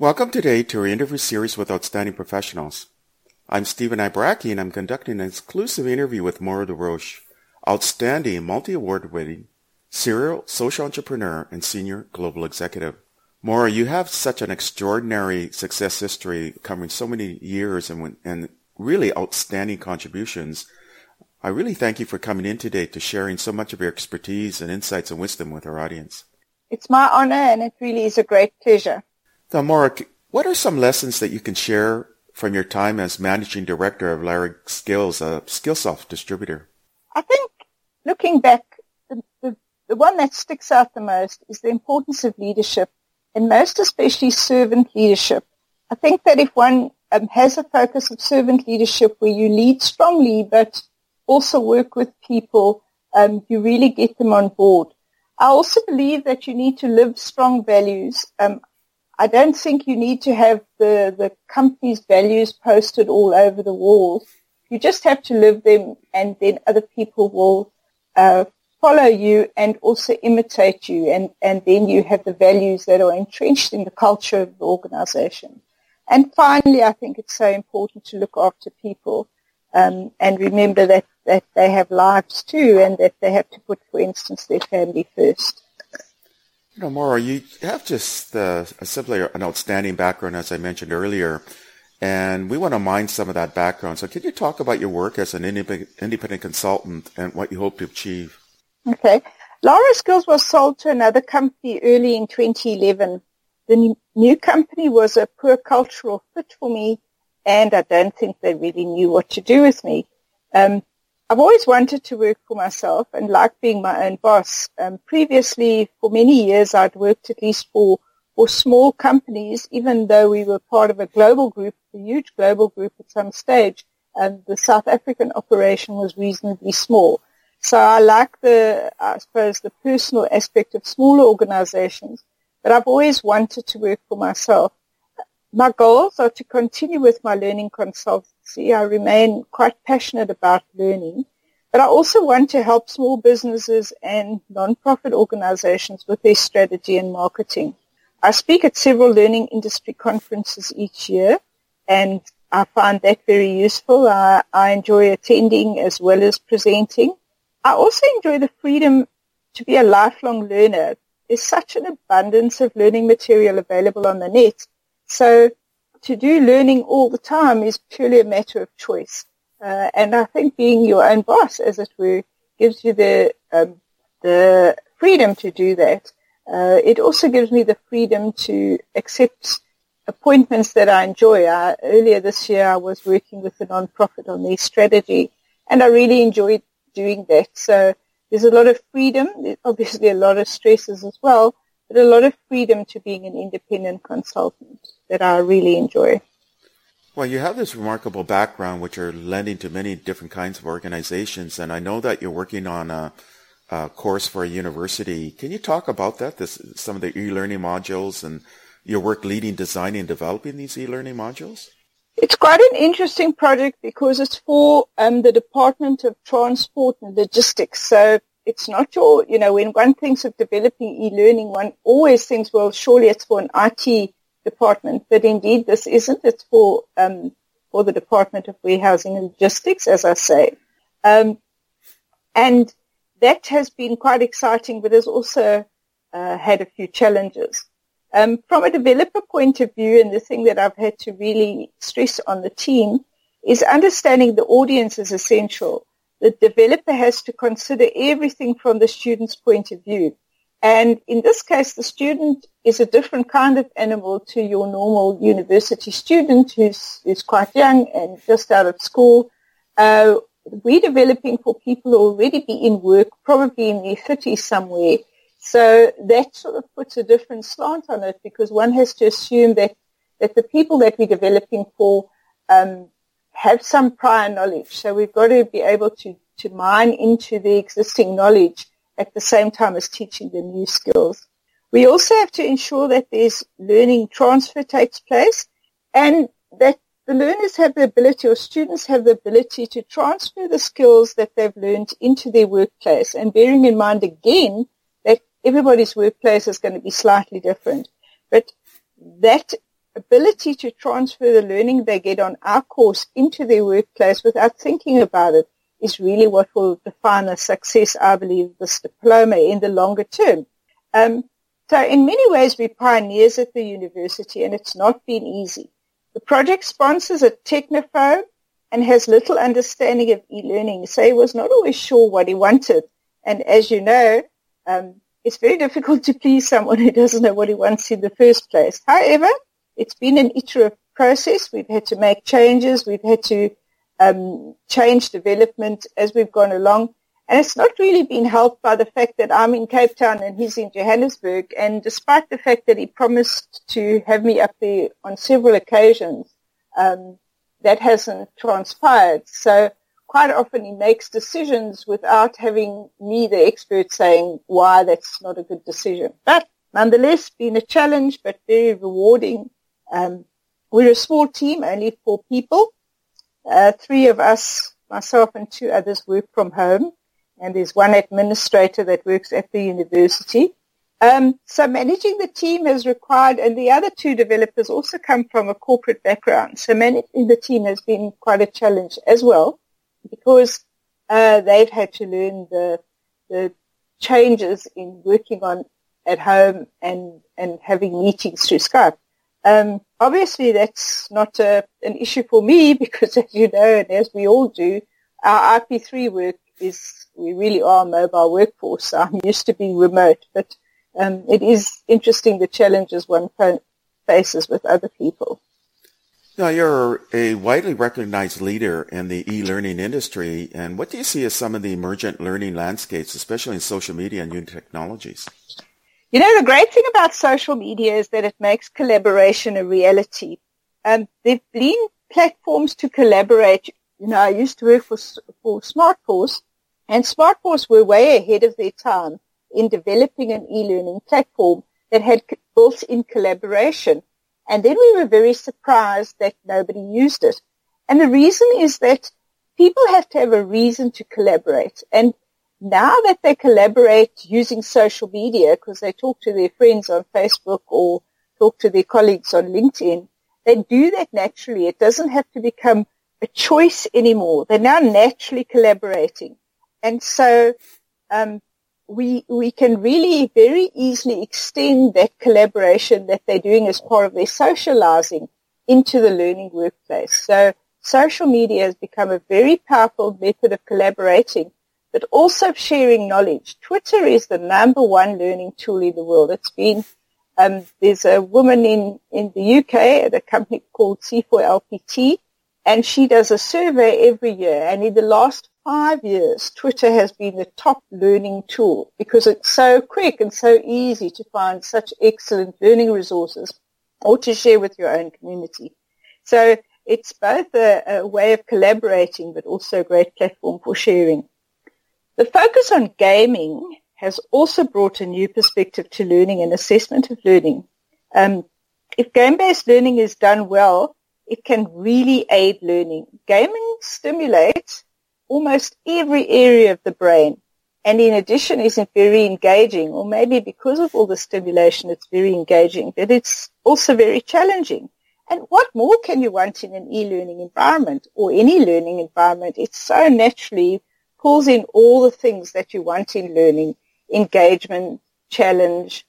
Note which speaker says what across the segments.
Speaker 1: Welcome today to our interview series with outstanding professionals. I'm Stephen Ibaraki, and I'm conducting an exclusive interview with Maura DesRoches, outstanding multi-award winning serial social entrepreneur and senior global executive. Maura, you have such an extraordinary success history covering so many years and really outstanding contributions. I really thank you for coming in today to sharing so much of your expertise and insights and wisdom with our audience.
Speaker 2: It's my honor, and it really is a great pleasure.
Speaker 1: Now, Maura, what are some lessons that you can share from your time as managing director of Larry Skills, a Skillsoft distributor?
Speaker 2: I think looking back, the one that sticks out the most is the importance of leadership, and most especially servant leadership. I think that if one has a focus of servant leadership where you lead strongly but also work with people, you really get them on board. I also believe that you need to live strong values. I don't think you need to have the company's values posted all over the walls. You just have to live them, and then other people will follow you and also imitate you, and then you have the values that are entrenched in the culture of the organization. And finally, I think it's so important to look after people and remember that they have lives too, and that they have to put, for instance, their family first.
Speaker 1: You know, Maura, you have just simply an outstanding background, as I mentioned earlier, and we want to mine some of that background. So can you talk about your work as an independent consultant and what you hope to achieve?
Speaker 2: Okay. Larry Skills was sold to another company early in 2011. The new company was a poor cultural fit for me, and I don't think they really knew what to do with me. I've always wanted to work for myself and like being my own boss. Previously, for many years, I'd worked at least for small companies, even though we were part of a global group, a huge global group at some stage. The South African operation was reasonably small. So I like the personal aspect of smaller organizations, but I've always wanted to work for myself. My goals are to continue with my learning consultancy. I remain quite passionate about learning, but I also want to help small businesses and non-profit organizations with their strategy and marketing. I speak at several learning industry conferences each year, and I find that very useful. I enjoy attending as well as presenting. I also enjoy the freedom to be a lifelong learner. There's such an abundance of learning material available on the net. So to do learning all the time is purely a matter of choice. And I think being your own boss, as it were, gives you the freedom to do that. It also gives me the freedom to accept appointments that I enjoy. Earlier this year, I was working with a non-profit on their strategy, and I really enjoyed doing that. So there's a lot of freedom. There's obviously a lot of stresses as well, but a lot of freedom to being an independent consultant that I really enjoy.
Speaker 1: Well, you have this remarkable background, which are lending to many different kinds of organizations, and I know that you're working on a course for a university. Can you talk about that, some of the e-learning modules and your work leading, designing, and developing these e-learning modules?
Speaker 2: It's quite an interesting project because it's for the Department of Transport and Logistics. So it's not when one thinks of developing e-learning, one always thinks, well, surely it's for an IT department. But indeed, this isn't. It's for the Department of Warehousing and Logistics, as I say. And that has been quite exciting, but has also had a few challenges. From a developer point of view, and the thing that I've had to really stress on the team is understanding the audience is essential. The developer has to consider everything from the student's point of view. And in this case, the student is a different kind of animal to your normal university student who's quite young and just out of school. We're developing for people who already be in work, probably in their 30s somewhere. So that sort of puts a different slant on it, because one has to assume that the people that we're developing for have some prior knowledge. So we've got to be able to mine into the existing knowledge at the same time as teaching them new skills. We also have to ensure that there's learning transfer takes place, and that the learners have the ability, or students have the ability, to transfer the skills that they've learned into their workplace, and bearing in mind again that everybody's workplace is going to be slightly different. But that ability to transfer the learning they get on our course into their workplace without thinking about it is really what will define a success, I believe, of this diploma in the longer term. So in many ways, we're pioneers at the university, and it's not been easy. The project sponsors a technophobe and has little understanding of e-learning, so he was not always sure what he wanted. And as you know, it's very difficult to please someone who doesn't know what he wants in the first place. However, it's been an iterative process. We've had to make changes. We've had to change development as we've gone along. And it's not really been helped by the fact that I'm in Cape Town and he's in Johannesburg. And despite the fact that he promised to have me up there on several occasions, that hasn't transpired. So quite often he makes decisions without having me, the expert, saying why that's not a good decision. But nonetheless, been a challenge, but very rewarding. We're a small team, only 4 people. 3 of us, myself and 2 others, work from home. And there's 1 administrator that works at the university. So managing the team has required, and the other 2 developers also come from a corporate background. So managing the team has been quite a challenge as well, because they've had to learn the changes in working on at home and having meetings through Skype. Obviously, that's not an issue for me because, as you know, and as we all do, our IP3 work we really are a mobile workforce. So I'm used to being remote, but it is interesting the challenges one faces with other people.
Speaker 1: Now, you're a widely recognized leader in the e-learning industry, and what do you see as some of the emergent learning landscapes, especially in social media and new technologies?
Speaker 2: You know, the great thing about social media is that it makes collaboration a reality. There've been platforms to collaborate. You know, I used to work for SmartForce, and SmartForce were way ahead of their time in developing an e-learning platform that had built-in collaboration. And then we were very surprised that nobody used it. And the reason is that people have to have a reason to collaborate. And now that they collaborate using social media, because they talk to their friends on Facebook or talk to their colleagues on LinkedIn, they do that naturally. It doesn't have to become a choice anymore. They're now naturally collaborating. And so we can really very easily extend that collaboration that they're doing as part of their socializing into the learning workplace. So social media has become a very powerful method of collaborating, but also sharing knowledge. Twitter is the number 1 learning tool in the world. It's been, there's a woman in the UK at a company called C4LPT, and she does a survey every year. And in the last 5 years, Twitter has been the top learning tool because it's so quick and so easy to find such excellent learning resources or to share with your own community. So it's both a way of collaborating, but also a great platform for sharing. The focus on gaming has also brought a new perspective to learning and assessment of learning. If game-based learning is done well, it can really aid learning. Gaming stimulates almost every area of the brain, and in addition isn't very engaging, or maybe because of all the stimulation it's very engaging, but it's also very challenging. And what more can you want in an e-learning environment or any learning environment? It so naturally pulls in all the things that you want in learning: engagement, challenge,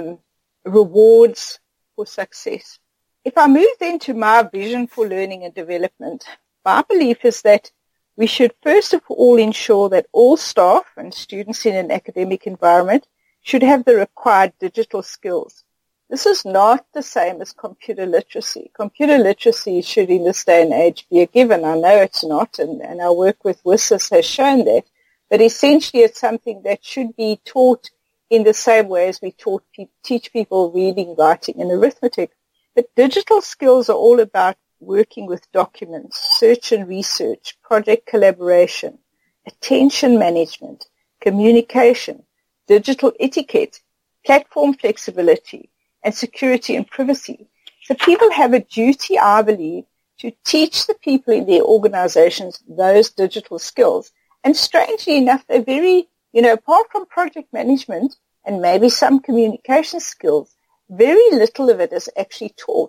Speaker 2: rewards for success. If I move then to my vision for learning and development, my belief is that we should first of all ensure that all staff and students in an academic environment should have the required digital skills. This is not the same as computer literacy. Computer literacy should in this day and age be a given. I know it's not, and our work with WSIS has shown that. But essentially it's something that should be taught in the same way as we teach people reading, writing, and arithmetic. But digital skills are all about working with documents, search and research, project collaboration, attention management, communication, digital etiquette, platform flexibility, and security and privacy. So people have a duty, I believe, to teach the people in their organizations those digital skills. And strangely enough, they're very, apart from project management and maybe some communication skills, very little of it is actually taught.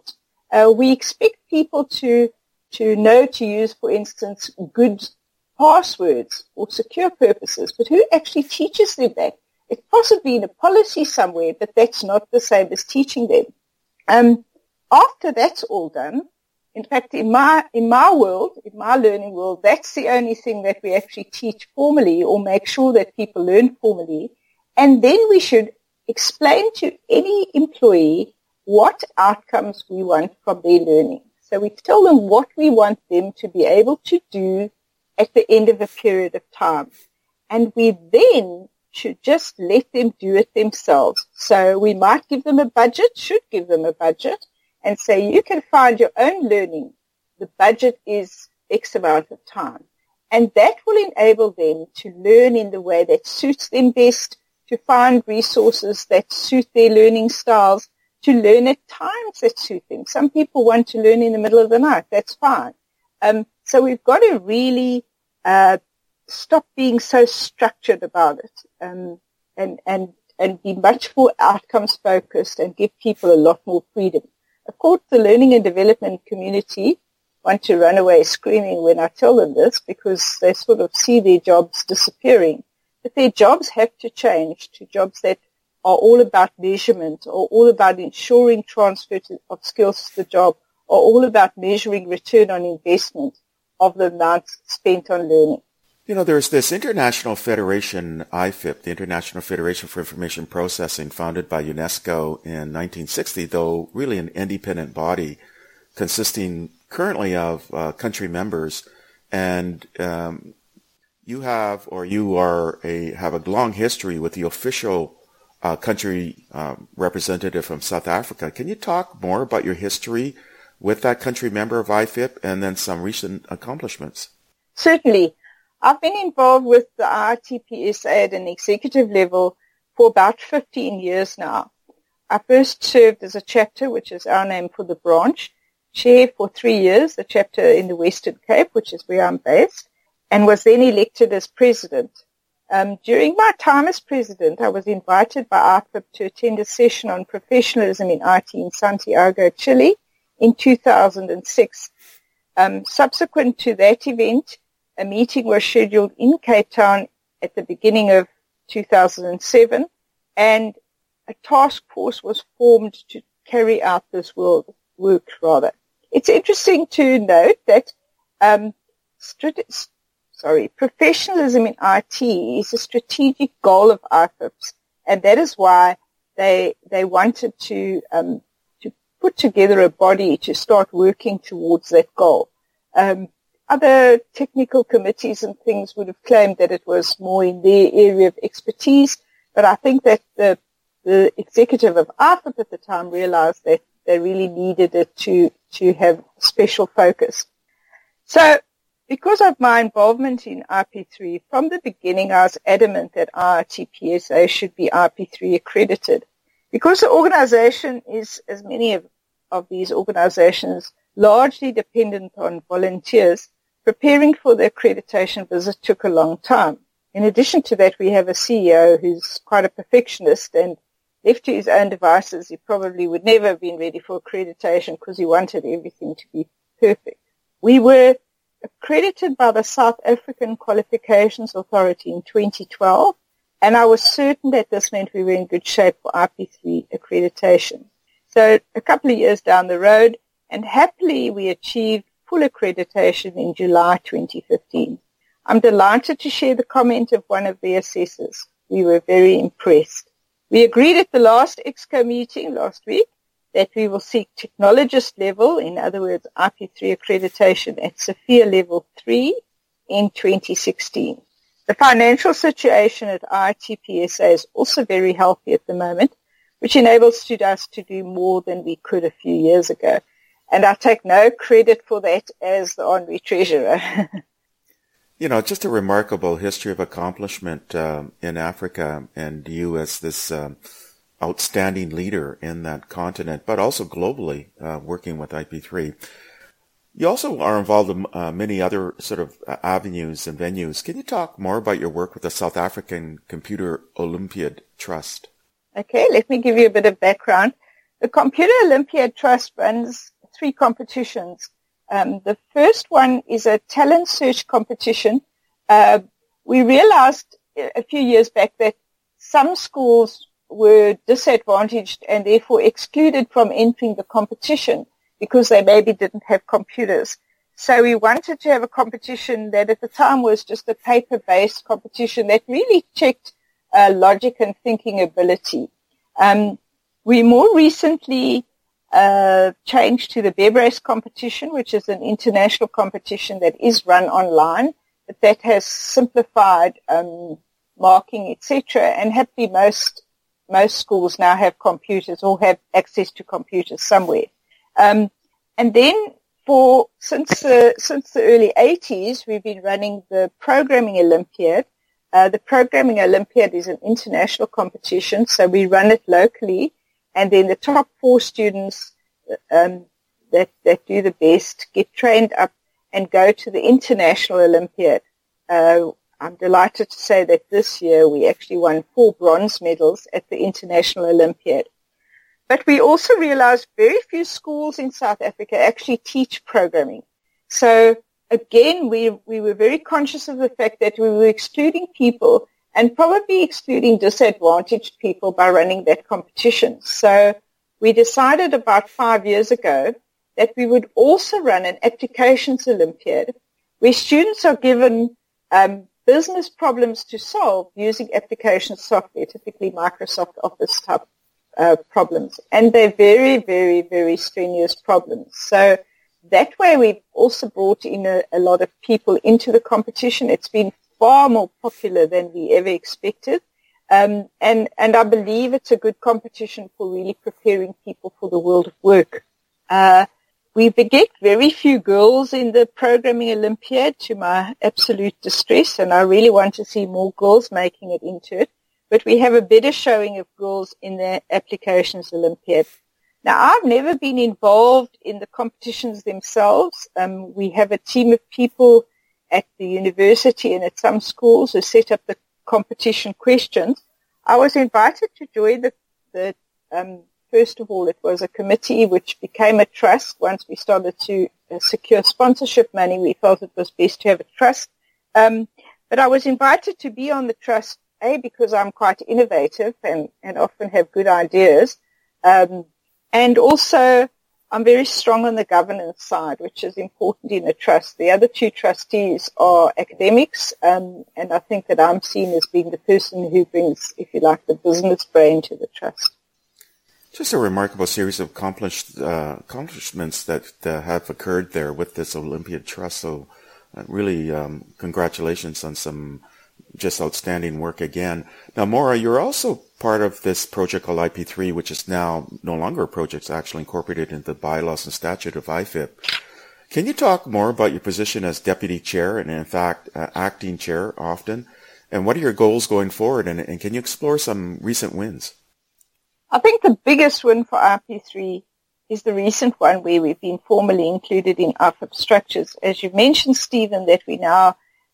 Speaker 2: We expect people to know to use, for instance, good passwords for secure purposes, but who actually teaches them that? It's possibly in a policy somewhere, but that's not the same as teaching them. After that's all done, in fact, in my learning world, that's the only thing that we actually teach formally or make sure that people learn formally. And then we should explain to any employee what outcomes we want from their learning. So we tell them what we want them to be able to do at the end of a period of time. And we then should just let them do it themselves. So we might give them a budget, should give them a budget, and say, you can find your own learning. The budget is X amount of time. And that will enable them to learn in the way that suits them best, to find resources that suit their learning styles, to learn at times that suit them. Some people want to learn in the middle of the night. That's fine. So we've got to really stop being so structured about it and be much more outcomes focused and give people a lot more freedom. Of course, the learning and development community want to run away screaming when I tell them this because they sort of see their jobs disappearing. But their jobs have to change to jobs that are all about measurement, or all about ensuring transfer of skills to the job, or all about measuring return on investment of the amount spent on learning.
Speaker 1: You know, there's this international federation, IFIP, the International Federation for Information Processing, founded by UNESCO in 1960, though really an independent body consisting currently of country members. And you have a long history with the official country representative from South Africa. Can you talk more about your history with that country member of IFIP and then some recent accomplishments?
Speaker 2: Certainly. I've been involved with the IITPSA at an executive level for about 15 years now. I first served as a chapter, which is our name for the branch, chair for 3 years, the chapter in the Western Cape, which is where I'm based, and was then elected as president. During my time as president, I was invited by IFIP to attend a session on professionalism in IT in Santiago, Chile in 2006. Subsequent to that event, a meeting was scheduled in Cape Town at the beginning of 2007, and a task force was formed to carry out this work. It's interesting to note that professionalism in IT is a strategic goal of IFIP's, and that is why they wanted to put together a body to start working towards that goal. Other technical committees and things would have claimed that it was more in their area of expertise, but I think that the executive of IFIP at the time realized that they really needed it to have special focus. So because of my involvement in IP3, from the beginning I was adamant that IITPSA should be IP3 accredited. Because the organization is, as many of these organizations, largely dependent on volunteers, preparing for the accreditation visit took a long time. In addition to that, we have a CEO who's quite a perfectionist, and left to his own devices, he probably would never have been ready for accreditation because he wanted everything to be perfect. We were accredited by the South African Qualifications Authority in 2012, and I was certain that this meant we were in good shape for IP3 accreditation. So a couple of years down the road, and happily we achieved full accreditation in July 2015. I'm delighted to share the comment of one of the assessors. We were very impressed. We agreed at the last EXCO meeting last week that we will seek technologist level, in other words, IP3 accreditation at Sophia level 3 in 2016. The financial situation at IITPSA is also very healthy at the moment, which enables us to do more than we could a few years ago. And I take no credit for that as the honorary treasurer.
Speaker 1: You know, just a remarkable history of accomplishment in Africa, and you as this outstanding leader in that continent, but also globally working with IP3. You also are involved in many other sort of avenues and venues. Can you talk more about your work with the South African Computer Olympiad Trust?
Speaker 2: Okay, let me give you a bit of background. The Computer Olympiad Trust runs three competitions. The first one is a talent search competition. We realized a few years back that some schools were disadvantaged and therefore excluded from entering the competition because they maybe didn't have computers. So we wanted to have a competition that at the time was just a paper-based competition that really checked logic and thinking ability. We more recently changed to the BEBRACE competition, which is an international competition that is run online, but that has simplified marking, etc. And happily most schools now have computers or have access to computers somewhere. And then since the early 80s, we've been running the Programming Olympiad. The Programming Olympiad is an international competition, so we run it locally, and then the top 4 students that do the best get trained up and go to the International Olympiad. I'm delighted to say that this year we actually won 4 bronze medals at the International Olympiad. But we also realized very few schools in South Africa actually teach programming. So again, we were very conscious of the fact that we were excluding people and probably excluding disadvantaged people by running that competition. So we decided about 5 years ago that we would also run an applications Olympiad where students are given business problems to solve using application software, typically Microsoft Office type problems. And they're very, very, very strenuous problems. So that way we've also brought in a lot of people into the competition. It's been far more popular than we ever expected. And I believe it's a good competition for really preparing people for the world of work. We get very few girls in the Programming Olympiad, to my absolute distress, and I really want to see more girls making it into it. But we have a better showing of girls in the Applications Olympiad. Now, I've never been involved in the competitions themselves. We have a team of people at the university and at some schools who set up the competition questions. I was invited to join the first of all, it was a committee which became a trust. Once we started to secure sponsorship money, we felt it was best to have a trust. But I was invited to be on the trust, because I'm quite innovative and often have good ideas. And also, I'm very strong on the governance side, which is important in a trust. The other 2 trustees are academics, and I think that I'm seen as being the person who brings, if you like, the business brain to the trust.
Speaker 1: Just a remarkable series of accomplishments that have occurred there with this Olympiad Trust. So really congratulations on some just outstanding work again. Now, Maura, you're also part of this project called IP3, which is now no longer a project. It's actually incorporated into the bylaws and statute of IFIP. Can you talk more about your position as deputy chair and, in fact, acting chair often? And what are your goals going forward? And can you explore some recent wins?
Speaker 2: I think the biggest win for IP3 is the recent one where we've been formally included in IFIP structures. As you mentioned, Stephen, that we now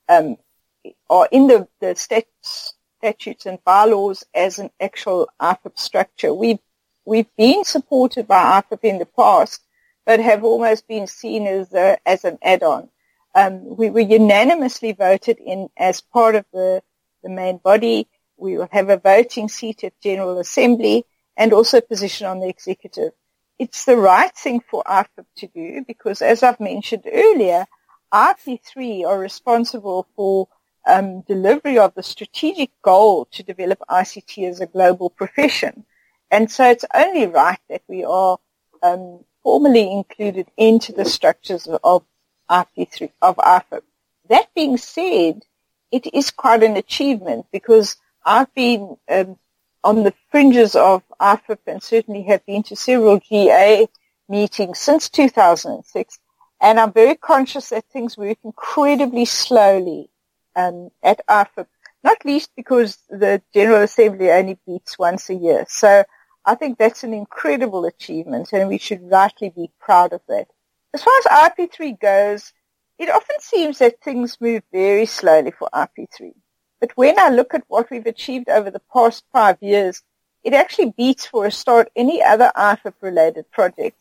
Speaker 2: are in the statutes and bylaws as an actual IFIP structure. We've been supported by IFIP in the past, but have almost been seen as an add-on. We were unanimously voted in as part of the main body. We will have a voting seat at General Assembly and also a position on the executive. It's the right thing for IFIP to do because, as I've mentioned earlier, IP3 are responsible for delivery of the strategic goal to develop ICT as a global profession. And so it's only right that we are formally included into the structures of IP3, of IFIP. That being said, it is quite an achievement because I've been on the fringes of IFIP and certainly have been to several GA meetings since 2006, and I'm very conscious that things work incredibly slowly at IFIP, not least because the General Assembly only meets once a year. So I think that's an incredible achievement, and we should rightly be proud of that. As far as IP3 goes, it often seems that things move very slowly for IP3. But when I look at what we've achieved over the past 5 years, it actually beats for a start any other IFIP-related project.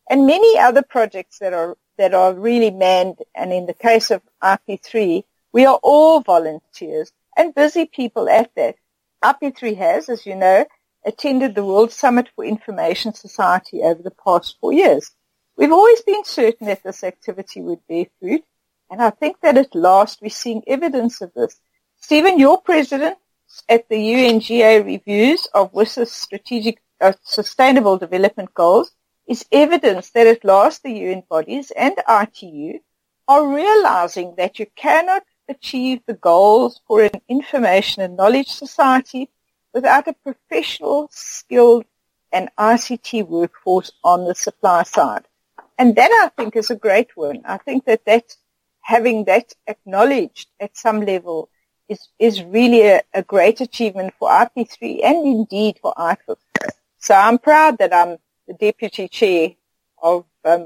Speaker 2: and many other projects that are really manned. And in the case of RP3, we are all volunteers and busy people at that. RP3 has, as you know, attended the World Summit for Information Society over the past 4 years. We've always been certain that this activity would bear fruit, and I think that at last we're seeing evidence of this. Stephen, your president at the UNGA reviews of WSIS strategic sustainable development goals is evidence that at last the UN bodies and ITU are realizing that you cannot achieve the goals for an information and knowledge society without a professional, skilled, and ICT workforce on the supply side. And that, I think, is a great win. I think that having that acknowledged at some level is really a great achievement for RP3 and indeed for IFIP. So I'm proud that I'm the deputy chair of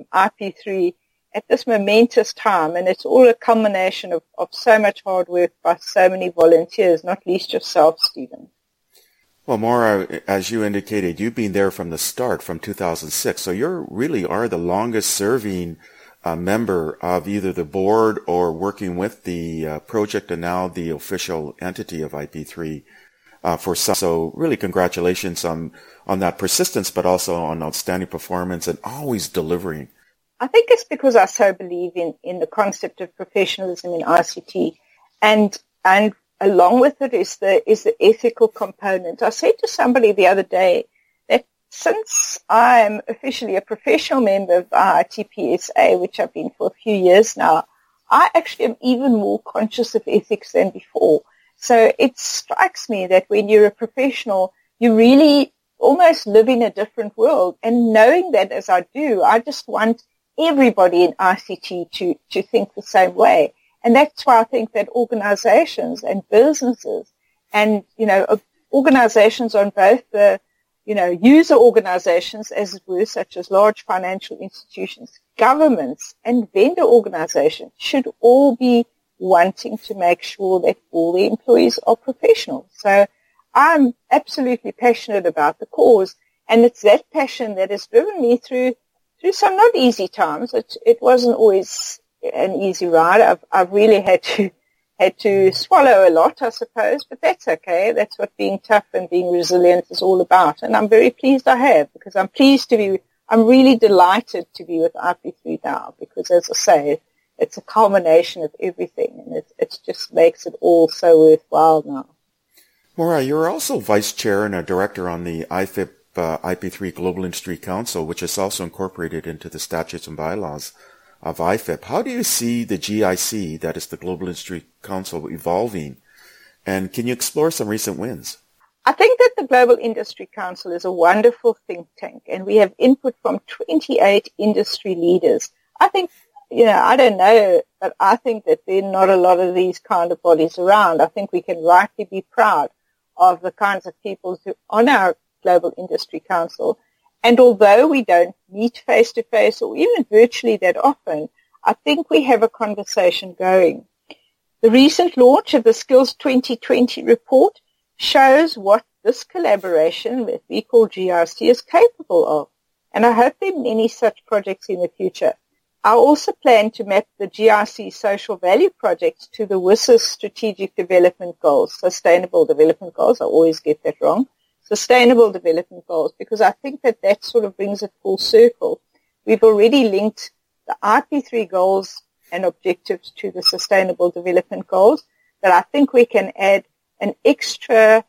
Speaker 2: RP3 at this momentous time, and it's all a culmination of so much hard work by so many volunteers, not least yourself, Stephen.
Speaker 1: Well, Maura, as you indicated, you've been there from the start, from 2006, so you really are the longest-serving member of either the board or working with the project and now the official entity of IP3 for some. So really congratulations on that persistence, but also on outstanding performance and always delivering.
Speaker 2: I think it's because I so believe in the concept of professionalism in ICT, and along with it is the ethical component. I said to somebody the other day that since I am officially a professional member of IITPSA, which I've been for a few years now, I actually am even more conscious of ethics than before. So it strikes me that when you're a professional, you really almost live in a different world. And knowing that as I do, I just want everybody in ICT to think the same way. And that's why I think that organizations and businesses and, organizations on both the, user organizations, as it were, such as large financial institutions, governments, and vendor organizations should all be wanting to make sure that all the employees are professional. So I'm absolutely passionate about the cause, and it's that passion that has driven me through some not easy times. It wasn't always an easy ride. I've really had to swallow a lot, I suppose, but that's okay. That's what being tough and being resilient is all about. And I'm very pleased I have, because I'm really delighted to be with IP3 now, because as I say, it's a culmination of everything, and it just makes it all so worthwhile now.
Speaker 1: Maura, you're also vice chair and a director on the IFIP IP3 Global Industry Council, which is also incorporated into the statutes and bylaws of IFIP. How do you see the GIC, that is the Global Industry Council, evolving? And can you explore some recent wins?
Speaker 2: I think that the Global Industry Council is a wonderful think tank, and we have input from 28 industry leaders. I think, I don't know, but I think that there are not a lot of these kind of bodies around. I think we can rightly be proud of the kinds of people who are on our Global Industry Council. And although we don't meet face-to-face or even virtually that often, I think we have a conversation going. The recent launch of the Skills 2020 report shows what this collaboration that we call GIC is capable of. And I hope there are many such projects in the future. I also plan to map the GIC social value projects to the WSIS strategic development goals, sustainable development goals. I always get that wrong. Sustainable development goals, because I think that sort of brings it full circle. We've already linked the IP3 goals and objectives to the sustainable development goals, but I think we can add an extra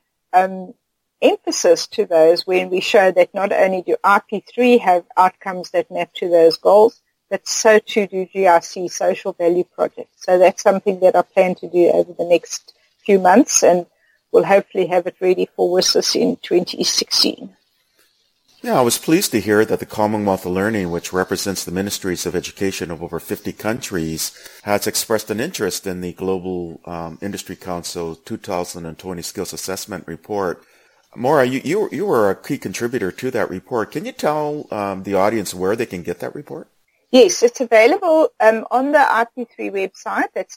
Speaker 2: emphasis to those when we show that not only do IP3 have outcomes that map to those goals, but so too do GIC social value projects. So that's something that I plan to do over the next few months, and we'll hopefully have it ready for WSIS in 2016.
Speaker 1: Yeah, I was pleased to hear that the Commonwealth of Learning, which represents the ministries of education of over 50 countries, has expressed an interest in the Global Industry Council 2020 Skills Assessment Report. Maura, you were a key contributor to that report. Can you tell the audience where they can get that report?
Speaker 2: Yes, it's available on the IP3 website. That's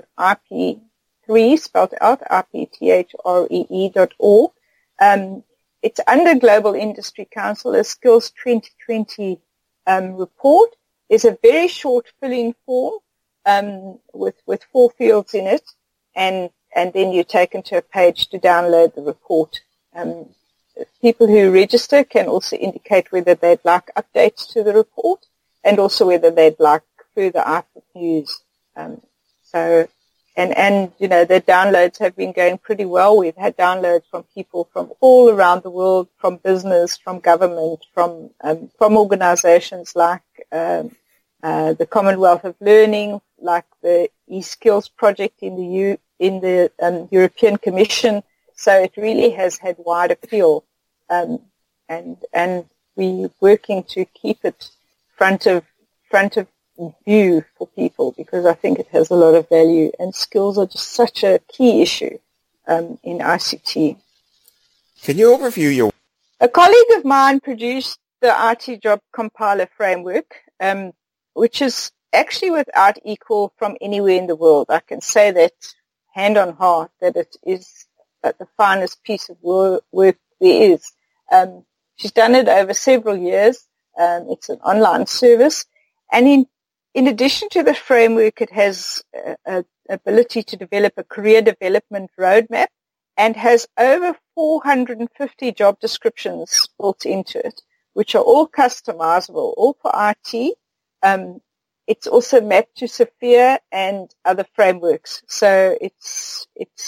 Speaker 2: www.ip3, spelled out, ipthree.org. it's under Global Industry Council, a Skills 2020 report. There's a very short fill-in form with 4 fields in it, and then you're taken to a page to download the report. People who register can also indicate whether they'd like updates to the report and also whether they'd like further IFRIC news. And you know, the downloads have been going pretty well. We've had downloads from people from all around the world, from business, from government, from organizations like the Commonwealth of Learning, like the eSkills project in the European Commission. So it really has had wide appeal, and we're working to keep it front of view for people, because I think it has a lot of value, and skills are just such a key issue in ICT.
Speaker 1: Can you overview your...
Speaker 2: A colleague of mine produced the IT Job Compiler Framework, which is actually without equal from anywhere in the world. I can say that hand on heart, that it is the finest piece of work there is. She's done it over several years. It's an online service, and in addition to the framework, it has an ability to develop a career development roadmap and has over 450 job descriptions built into it, which are all customizable, all for IT. It's also mapped to Sophia and other frameworks, so it's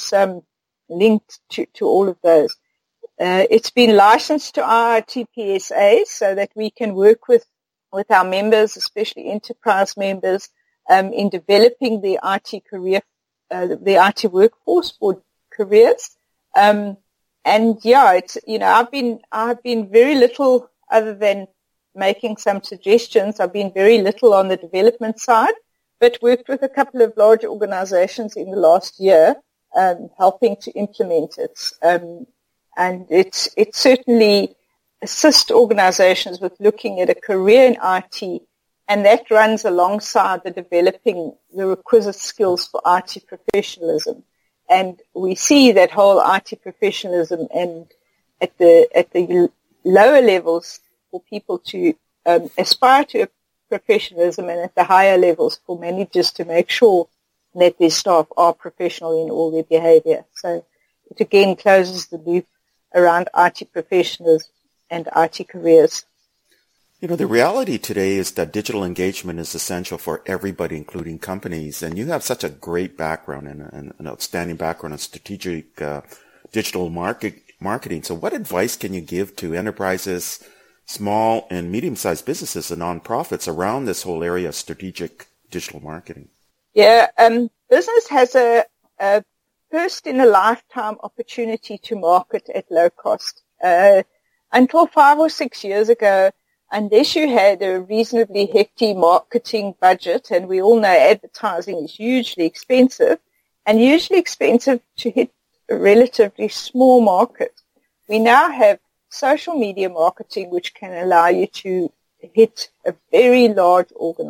Speaker 2: linked to all of those. It's been licensed to IIT PSA so that we can work with our members, especially enterprise members, in developing the IT career, the IT workforce for careers. And yeah, it's, you know, I've been very little, other than making some suggestions, I've been very little on the development side, but worked with a couple of large organizations in the last year, helping to implement it. And it's certainly assist organizations with looking at a career in IT, and that runs alongside the developing the requisite skills for IT professionalism. And we see that whole IT professionalism and at the lower levels for people to aspire to a professionalism, and at the higher levels for managers to make sure that their staff are professional in all their behavior. So it again closes the loop around IT professionals and IT careers.
Speaker 1: You know, the reality today is that digital engagement is essential for everybody, including companies. And you have such a great background and an outstanding background in strategic digital marketing. So what advice can you give to enterprises, small and medium-sized businesses and nonprofits around this whole area of strategic digital marketing?
Speaker 2: Yeah, business has a first-in-a-lifetime opportunity to market at low cost. Until 5 or 6 years ago, unless you had a reasonably hefty marketing budget, and we all know advertising is hugely expensive, and usually expensive to hit a relatively small market, we now have social media marketing, which can allow you to hit a very large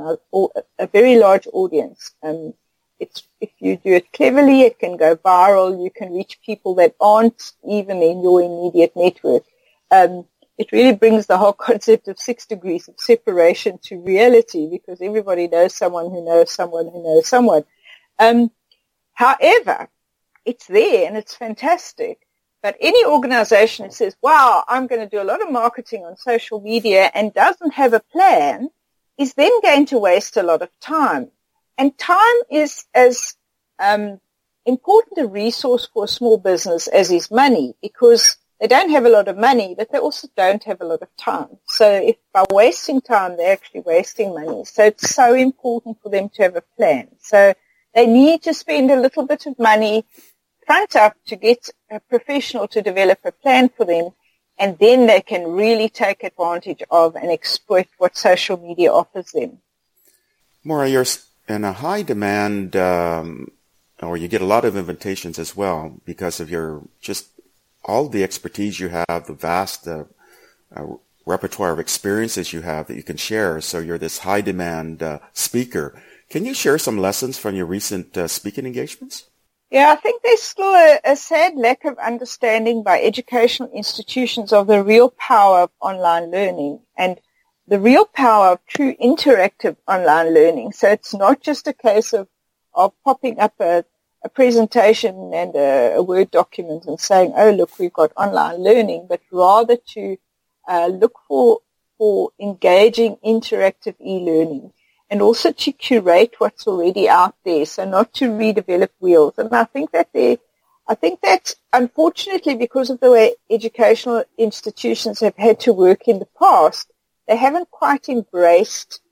Speaker 2: audience. If you do it cleverly, it can go viral. You can reach people that aren't even in your immediate network. It really brings the whole concept of 6 degrees of separation to reality, because everybody knows someone who knows someone who knows someone. However, it's there and it's fantastic. But any organization that says, wow, I'm going to do a lot of marketing on social media and doesn't have a plan is then going to waste a lot of time. And time is as important a resource for a small business as is money, because they don't have a lot of money, but they also don't have a lot of time. So if by wasting time, they're actually wasting money. So it's so important for them to have a plan. So they need to spend a little bit of money front up to get a professional to develop a plan for them, and then they can really take advantage of and exploit what social media offers them.
Speaker 1: Maura, you're in a high demand, or you get a lot of invitations as well because of your just all the expertise you have, the vast repertoire of experiences you have that you can share. So you're this high demand speaker. Can you share some lessons from your recent speaking engagements?
Speaker 2: Yeah, I think there's still a sad lack of understanding by educational institutions of the real power of online learning and the real power of true interactive online learning. So it's not just a case of popping up a presentation and a Word document and saying, oh, look, we've got online learning, but rather to look for engaging interactive e-learning. And also to curate what's already out there, so not to redevelop wheels. And I think that unfortunately, because of the way educational institutions have had to work in the past, they haven't quite embraced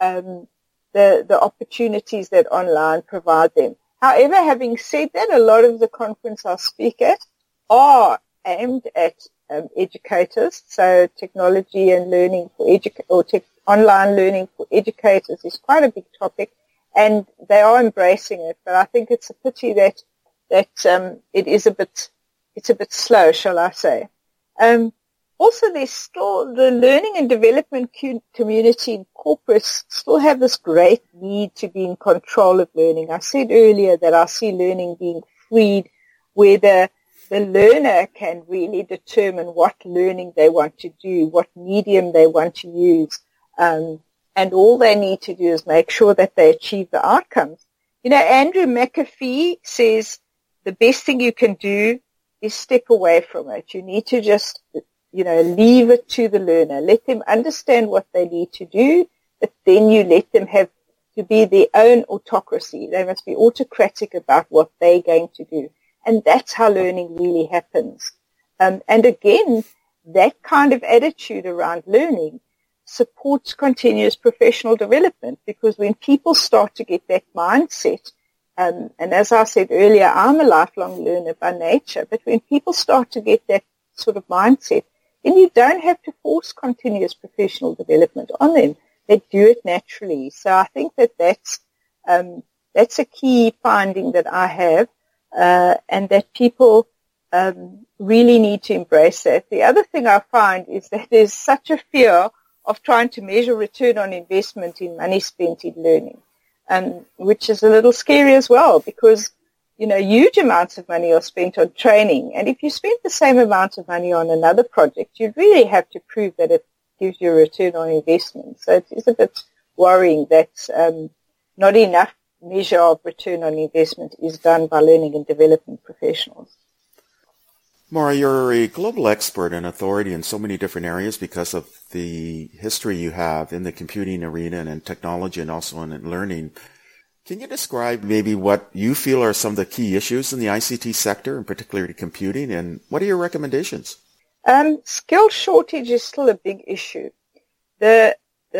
Speaker 2: the opportunities that online provide them. However, having said that, a lot of the conferences I speak at are aimed at educators, so technology and learning for online learning for educators is quite a big topic, and they are embracing it. But I think it's a pity that it's a bit slow, shall I say? Also, there's still the learning and development community in corporates still have this great need to be in control of learning. I said earlier that I see learning being freed, where the learner can really determine what learning they want to do, what medium they want to use. And all they need to do is make sure that they achieve the outcomes. You know, Andrew McAfee says the best thing you can do is step away from it. You need to just, leave it to the learner. Let them understand what they need to do, but then you let them have to be their own autocracy. They must be autocratic about what they're going to do. And that's how learning really happens. And again, that kind of attitude around learning supports continuous professional development, because when people start to get that mindset, and as I said earlier, I'm a lifelong learner by nature, but when people start to get that sort of mindset, then you don't have to force continuous professional development on them. They do it naturally. So I think that's a key finding that I have, and that people really need to embrace that. The other thing I find is that there's such a fear of trying to measure return on investment in money spent in learning, which is a little scary as well, because, huge amounts of money are spent on training. And if you spend the same amount of money on another project, you really have to prove that it gives you a return on investment. So it is a bit worrying that not enough measure of return on investment is done by learning and development professionals.
Speaker 1: Maura, you're a global expert and authority in so many different areas because of the history you have in the computing arena and in technology and also in learning. Can you describe maybe what you feel are some of the key issues in the ICT sector, and particularly computing, and what are your recommendations?
Speaker 2: Skill shortage is still a big issue. The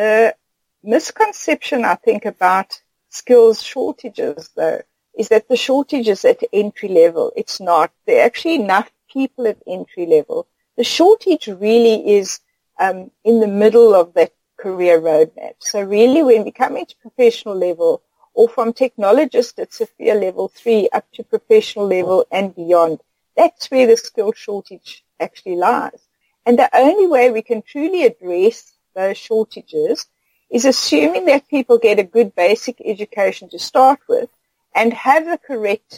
Speaker 2: misconception, I think, about skills shortages, though, is that the shortage is at entry level. It's not. There are actually enough people at entry level. The shortage really is in the middle of that career roadmap. So really, when we come into professional level, or from technologist at SAFIA level 3 up to professional level and beyond, that's where the skill shortage actually lies. And the only way we can truly address those shortages is assuming that people get a good basic education to start with and have the correct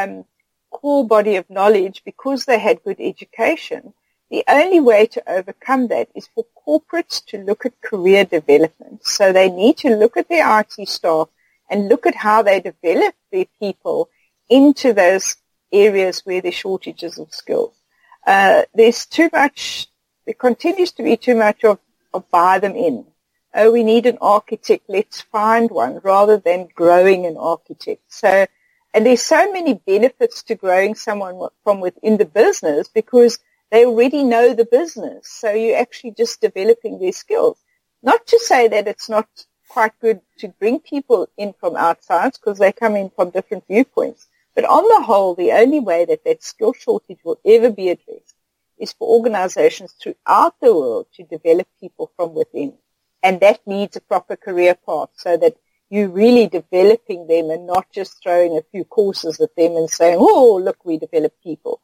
Speaker 2: core body of knowledge because they had good education. The only way to overcome that is for corporates to look at career development. So they need to look at their IT staff and look at how they develop their people into those areas where there's shortages of skills. There's too much, there continues to be too much of buy them in. Oh, we need an architect, let's find one, rather than growing an architect. So, and there's so many benefits to growing someone from within the business because they already know the business. So you're actually just developing their skills. Not to say that it's not quite good to bring people in from outside because they come in from different viewpoints. But on the whole, the only way that that skill shortage will ever be addressed is for organizations throughout the world to develop people from within. And that needs a proper career path so that you're really developing them and not just throwing a few courses at them and saying, oh, look, we develop people.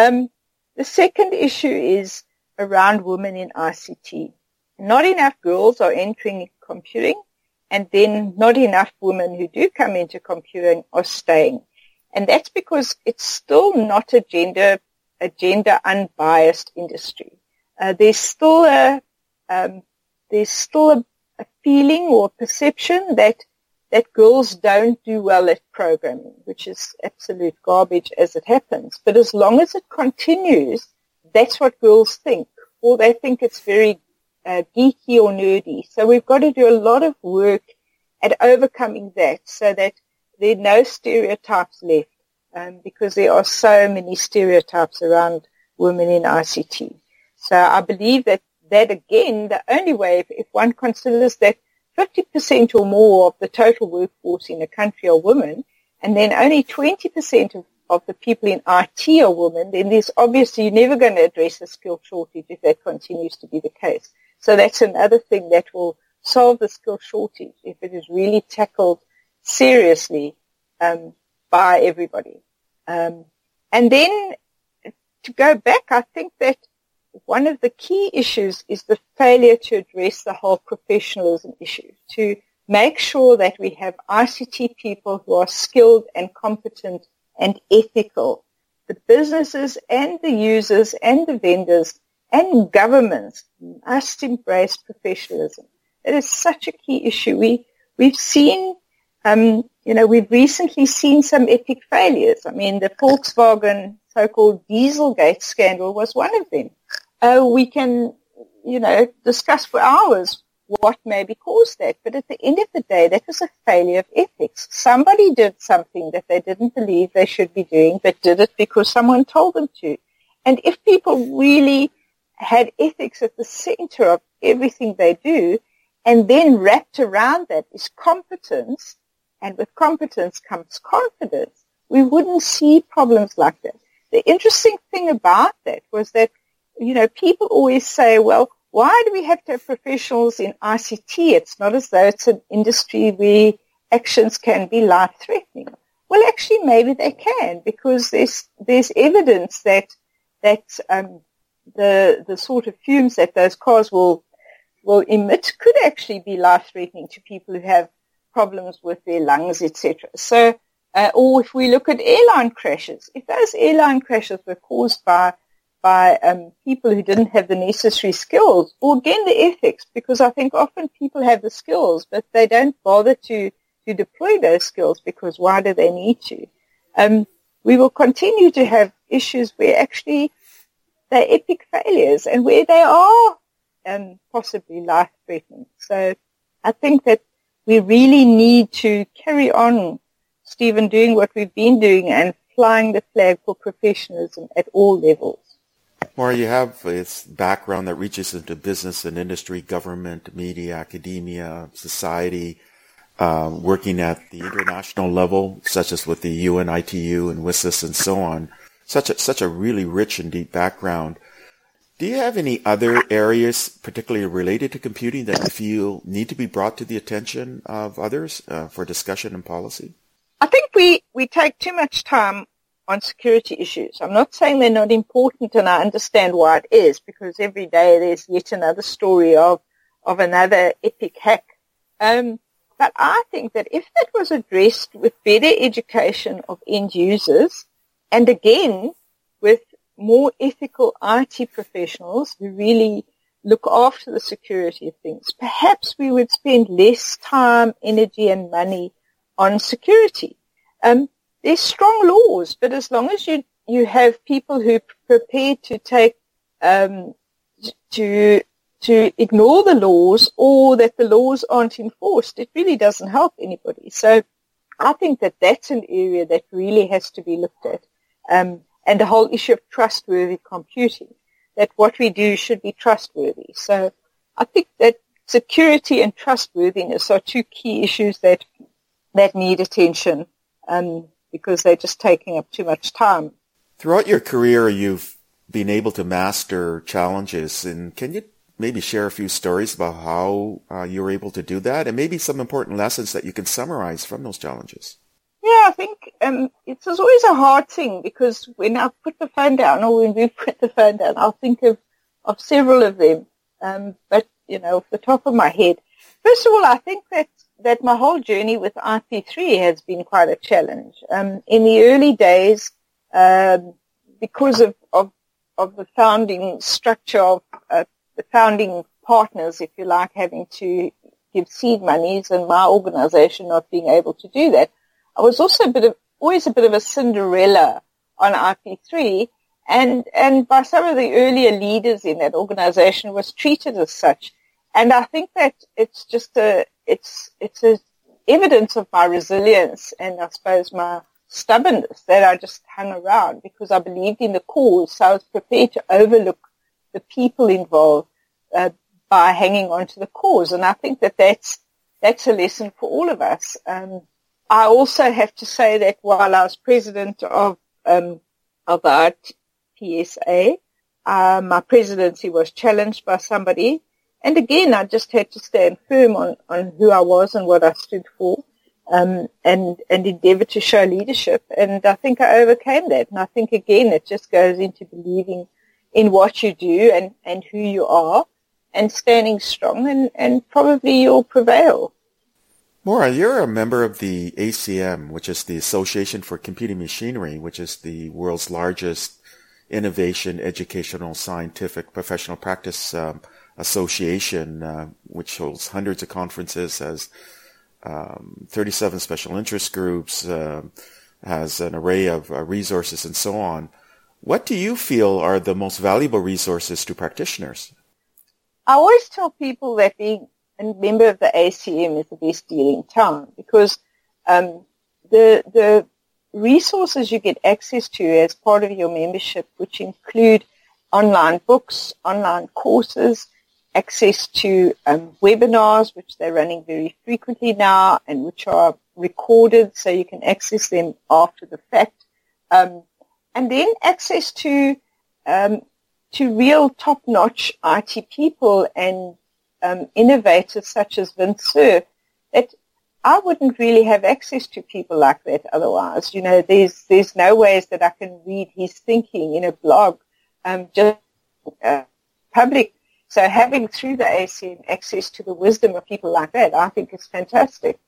Speaker 2: The second issue is around women in ICT. Not enough girls are entering computing, and then not enough women who do come into computing are staying. And that's because it's still not a gender unbiased industry. There's still a feeling or perception that girls don't do well at programming, which is absolute garbage as it happens. But as long as it continues, that's what girls think, or they think it's very geeky or nerdy. So we've got to do a lot of work at overcoming that so that there are no stereotypes left, because there are so many stereotypes around women in ICT. So I believe that again, the only way, if one considers that 50% or more of the total workforce in a country are women, and then only 20% of the people in IT are women, then there's obviously you're never going to address a skill shortage if that continues to be the case. So that's another thing that will solve the skill shortage if it is really tackled seriously by everybody. And then to go back, I think that one of the key issues is the failure to address the whole professionalism issue, to make sure that we have ICT people who are skilled and competent and ethical. The businesses and the users and the vendors and governments must embrace professionalism. It is such a key issue. We've seen, we've recently seen some epic failures. I mean, the Volkswagen so-called Dieselgate scandal was one of them. We can, discuss for hours what maybe caused that. But at the end of the day, that was a failure of ethics. Somebody did something that they didn't believe they should be doing, but did it because someone told them to. And if people really had ethics at the center of everything they do, and then wrapped around that is competence, and with competence comes confidence, we wouldn't see problems like that. The interesting thing about that was that, people always say, well, why do we have to have professionals in ICT? It's not as though it's an industry where actions can be life-threatening. Well, actually, maybe they can, because there's evidence that the sort of fumes that those cars will emit could actually be life-threatening to people who have problems with their lungs, etc. So, or if we look at airline crashes, if those airline crashes were caused by people who didn't have the necessary skills, or again the ethics, because I think often people have the skills, but they don't bother to deploy those skills because why do they need to? We will continue to have issues where actually they're epic failures and where they are possibly life-threatening. So I think that we really need to carry on, Stephen, doing what we've been doing and flying the flag for professionalism at all levels.
Speaker 1: Maura, you have this background that reaches into business and industry, government, media, academia, society, working at the international level, such as with the UN, ITU, and WSIS, and so on. Such a really rich and deep background. Do you have any other areas, particularly related to computing, that you feel need to be brought to the attention of others for discussion and policy?
Speaker 2: I think we take too much time on security issues. I'm not saying they're not important, and I understand why it is, because every day there's yet another story of another epic hack. But I think that if that was addressed with better education of end users, and again, with more ethical IT professionals who really look after the security of things, perhaps we would spend less time, energy, and money on security. There's strong laws, but as long as you have people who are prepared to take to ignore the laws, or that the laws aren't enforced, it really doesn't help anybody. So I think that that's an area that really has to be looked at. And the whole issue of trustworthy computing, that what we do should be trustworthy. So I think that security and trustworthiness are two key issues that need attention, because they're just taking up too much time.
Speaker 1: Throughout your career, you've been able to master challenges, and can you maybe share a few stories about how you were able to do that, and maybe some important lessons that you can summarize from those challenges?
Speaker 2: Yeah, I think it's always a hard thing, because when I put the phone down, or when we put the phone down, I'll think of several of them. But, off the top of my head, first of all, I think that that my whole journey with IP3 has been quite a challenge. In the early days, because of the founding structure of the founding partners, if you like, having to give seed monies and my organization not being able to do that, I was also always a bit of a Cinderella on IP3, and by some of the earlier leaders in that organization was treated as such. And I think that it's just it's a evidence of my resilience and I suppose my stubbornness that I just hung around because I believed in the cause, so I was prepared to overlook the people involved by hanging on to the cause. And I think that that's a lesson for all of us. I also have to say that while I was president of our PSA, my presidency was challenged by somebody. And again, I just had to stand firm on who I was and what I stood for, and endeavor to show leadership. And I think I overcame that. And I think, again, it just goes into believing in what you do and who you are and standing strong, and probably you'll prevail.
Speaker 1: Maura, you're a member of the ACM, which is the Association for Computing Machinery, which is the world's largest innovation, educational, scientific, professional practice association, which holds hundreds of conferences, has 37 special interest groups, has an array of resources and so on. What do you feel are the most valuable resources to practitioners?
Speaker 2: I always tell people that being a member of the ACM is the best deal in town because the resources you get access to as part of your membership, which include online books, online courses, access to webinars, which they're running very frequently now and which are recorded so you can access them after the fact, and then access to real top-notch IT people and innovators such as Vint Cerf, that I wouldn't really have access to people like that otherwise. You know, there's no ways that I can read his thinking in a blog, just public. So having through the ACM access to the wisdom of people like that, I think is fantastic.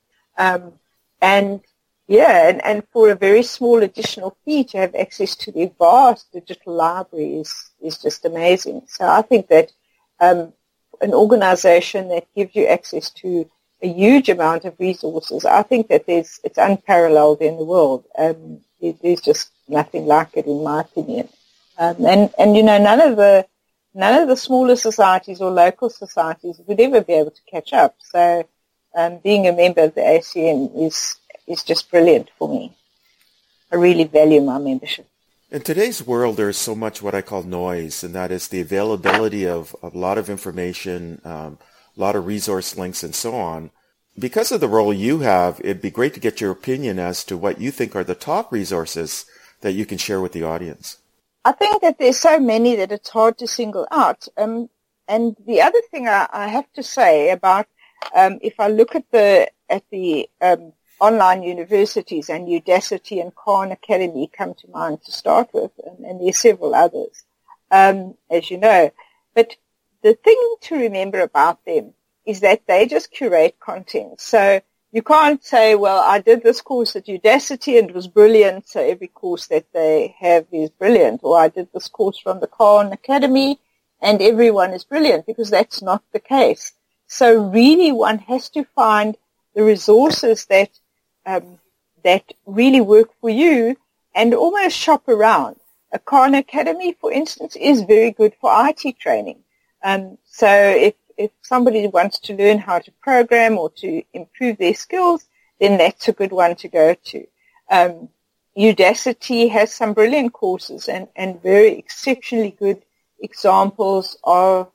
Speaker 2: And for a very small additional fee to have access to the vast digital library is just amazing. So I think that an organization that gives you access to a huge amount of resources, I think that it's unparalleled in the world. There's just nothing like it, in my opinion. And you know, none of the smaller societies or local societies would ever be able to catch up. So being a member of the ACM is just brilliant for me. I really value my membership.
Speaker 1: In today's world, there's so much what I call noise, and that is the availability of a lot of information, a lot of resource links, and so on. Because of the role you have, it'd be great to get your opinion as to what you think are the top resources that you can share with the audience.
Speaker 2: I think that there's so many that it's hard to single out. And the other thing I have to say about if I look at the online universities, and Udacity and Khan Academy come to mind to start with, and there's several others, as you know. But the thing to remember about them is that they just curate content. So you can't say, well, I did this course at Udacity and it was brilliant, so every course that they have is brilliant. Or I did this course from the Khan Academy and everyone is brilliant, because that's not the case. So really one has to find the resources that really work for you and almost shop around. A Khan Academy, for instance, is very good for IT training. So if somebody wants to learn how to program or to improve their skills, then that's a good one to go to. Udacity has some brilliant courses and very exceptionally good examples of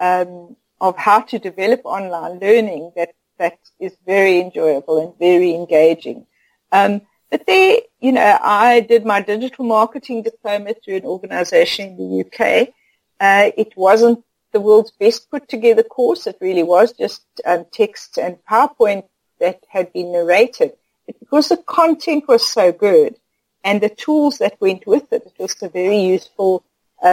Speaker 2: how to develop online learning that is very enjoyable and very engaging. But there, you know, I did my digital marketing diploma through an organization in the UK. It wasn't the world's best put together course. It really was just text and PowerPoint that had been narrated. But because the content was so good and the tools that went with it, it was a very useful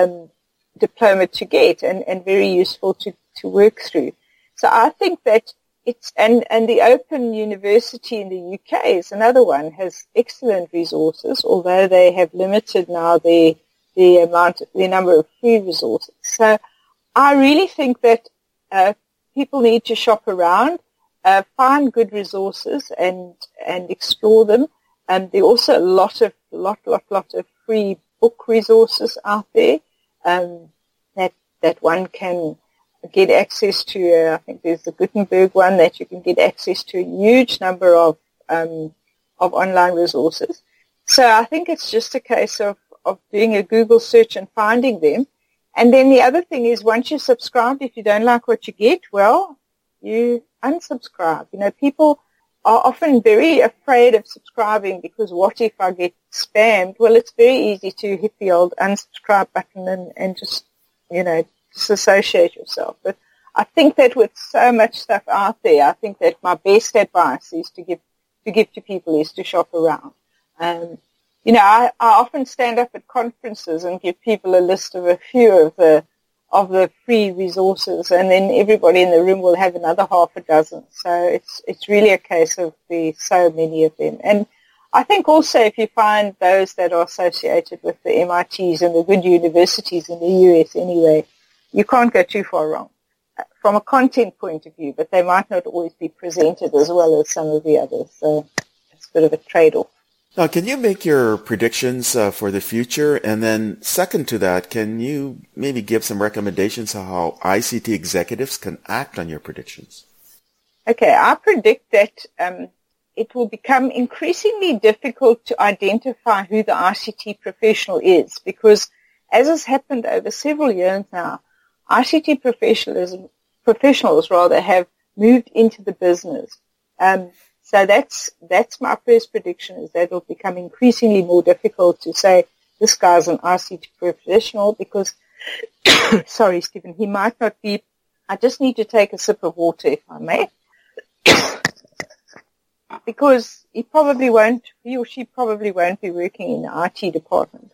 Speaker 2: diploma to get and very useful to work through. So I think that and the Open University in the UK is another one, has excellent resources, although they have limited now the number of free resources. So I really think that people need to shop around, find good resources and explore them. There are also a lot of free book resources out there that one can get access to. I think there's the Gutenberg one that you can get access to a huge number of online resources. So I think it's just a case of doing a Google search and finding them. And then the other thing is, once you're subscribed, if you don't like what you get, well, you unsubscribe. You know, people are often very afraid of subscribing because what if I get spammed? Well, it's very easy to hit the old unsubscribe button and just, you know, disassociate yourself. But I think that with so much stuff out there, I think that my best advice is to give to people is to shop around. You know, I often stand up at conferences and give people a list of a few of the free resources, and then everybody in the room will have another half a dozen. So it's really a case of there's so many of them. And I think also if you find those that are associated with the MITs and the good universities in the US anyway, you can't go too far wrong from a content point of view, but they might not always be presented as well as some of the others. So it's a bit of a trade-off.
Speaker 1: Now, can you make your predictions for the future? And then second to that, can you maybe give some recommendations on how ICT executives can act on your predictions?
Speaker 2: Okay, I predict that it will become increasingly difficult to identify who the ICT professional is, because as has happened over several years now, ICT professionals have moved into the business. So that's my first prediction, is that it will become increasingly more difficult to say this guy's an ICT professional because, sorry, Stephen, he might not be. I just need to take a sip of water, if I may, because he or she probably won't be working in the IT department.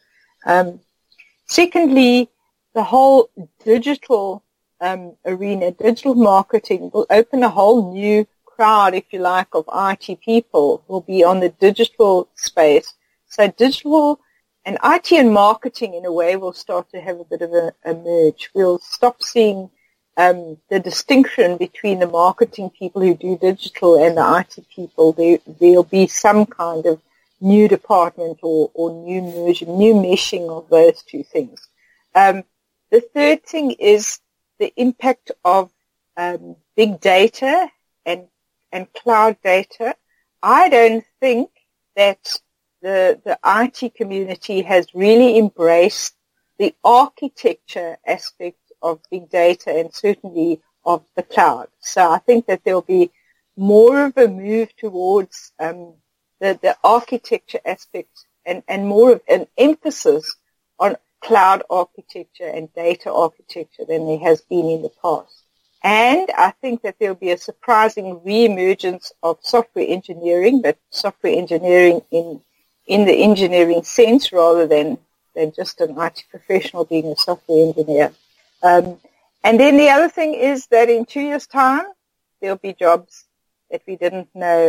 Speaker 2: Secondly, the whole digital arena, digital marketing, will open a whole new crowd, if you like, of IT people will be on the digital space. So digital and IT and marketing in a way will start to have a bit of a merge. We'll stop seeing the distinction between the marketing people who do digital and the IT people. There'll be some kind of new department or new merge, new meshing of those two things. The third thing is the impact of big data and cloud data. I don't think that the IT community has really embraced the architecture aspect of big data and certainly of the cloud. So I think that there'll be more of a move towards the architecture aspect and more of an emphasis on cloud architecture and data architecture than there has been in the past. And I think that there'll be a surprising re-emergence of software engineering, but software engineering in the engineering sense rather than just an IT professional being a software engineer. And then the other thing is that in 2 years' time, there'll be jobs that we didn't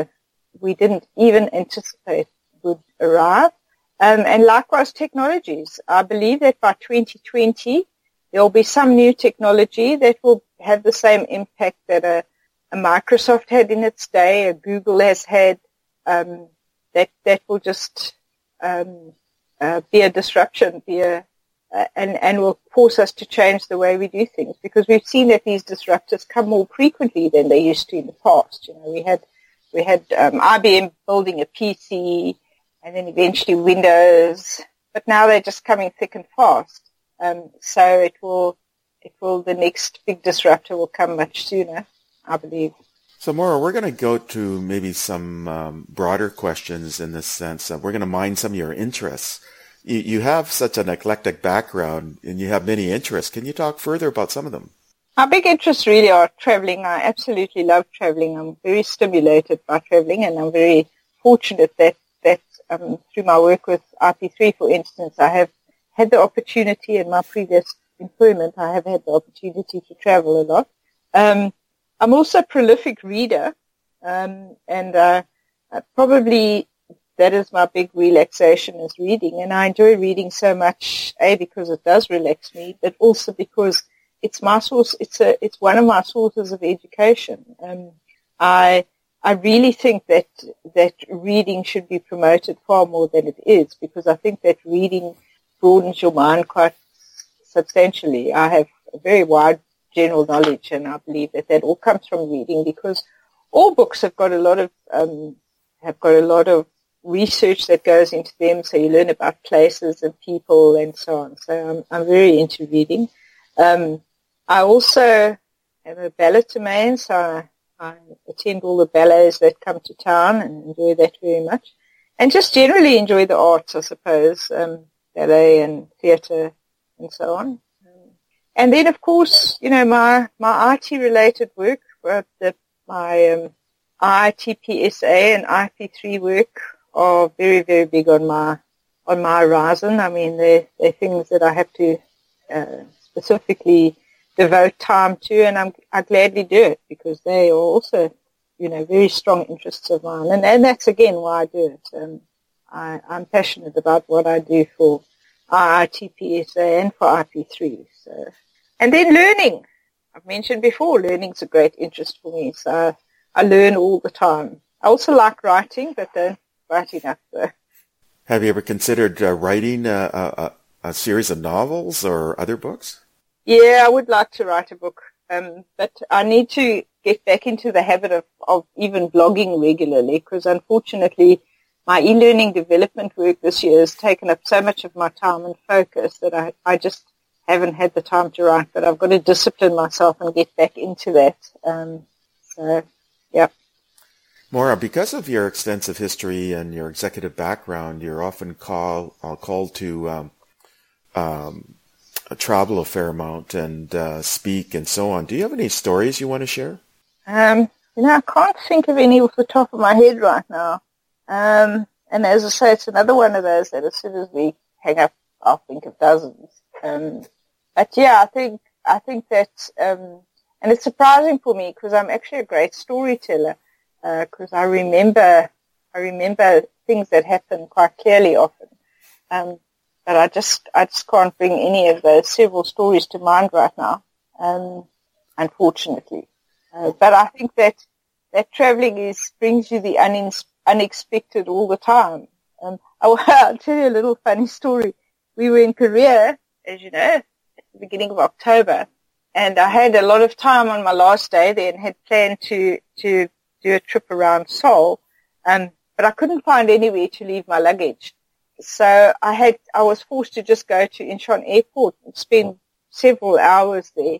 Speaker 2: even anticipate would arrive. And likewise, technologies. I believe that by 2020, there will be some new technology that will have the same impact that a Microsoft had in its day, a Google has had, that will just be a disruption, and will force us to change the way we do things, because we've seen that these disruptors come more frequently than they used to in the past. You know, we had IBM building a PC, and then eventually Windows, but now they're just coming thick and fast. So the next big disruptor will come much sooner, I believe.
Speaker 1: So Maura, we're going to go to maybe some broader questions in this sense. We're going to mine some of your interests. You have such an eclectic background and you have many interests. Can you talk further about some of them?
Speaker 2: My big interests really are traveling. I absolutely love traveling. I'm very stimulated by traveling, and I'm very fortunate that through my work with IP3, for instance, I have had the opportunity in my previous employment. I have had the opportunity to travel a lot. I'm also a prolific reader, and probably that is my big relaxation is reading. And I enjoy reading so much, because it does relax me, but also because it's my source. It's one of my sources of education. I really think that reading should be promoted far more than it is, because I think that reading broadens your mind quite substantially. I have a very wide general knowledge, and I believe that all comes from reading, because all books have got a lot of research that goes into them, so you learn about places and people and so on. So I'm very into reading. I also am a ballet-man, so I attend all the ballets that come to town and enjoy that very much. And just generally enjoy the arts, I suppose, ballet and theatre and so on. And then, of course, my IT-related work, my IITPSA and IP3 work are very, very big on my horizon. I mean, they're things that I have to specifically devote time to, and I gladly do it, because they are also, very strong interests of mine. And that's, again, why I do it. I'm passionate about what I do for IITPSA and for IP3. So. And then learning. I've mentioned before, learning's a great interest for me, so I learn all the time. I also like writing, but don't write enough. So.
Speaker 1: Have you ever considered writing a series of novels or other books?
Speaker 2: Yeah, I would like to write a book, but I need to get back into the habit of even blogging regularly, because unfortunately my e-learning development work this year has taken up so much of my time and focus that I just haven't had the time to write, but I've got to discipline myself and get back into that. So, yeah.
Speaker 1: Maura, because of your extensive history and your executive background, you're often called to travel a fair amount and speak and so on. Do you have any stories you want to share?
Speaker 2: I can't think of any off the top of my head right now. And as I say, it's another one of those that as soon as we hang up, I'll think of dozens. But yeah, I think that, and it's surprising for me because I'm actually a great storyteller, because I remember things that happen quite clearly often. But I just can't bring any of those several stories to mind right now, unfortunately. But I think that traveling brings you the unexpected all the time. I'll tell you a little funny story. We were in Korea, as you know, at the beginning of October, and I had a lot of time on my last day there and had planned to do a trip around Seoul, but I couldn't find anywhere to leave my luggage. So I was forced to just go to Incheon Airport and spend several hours there,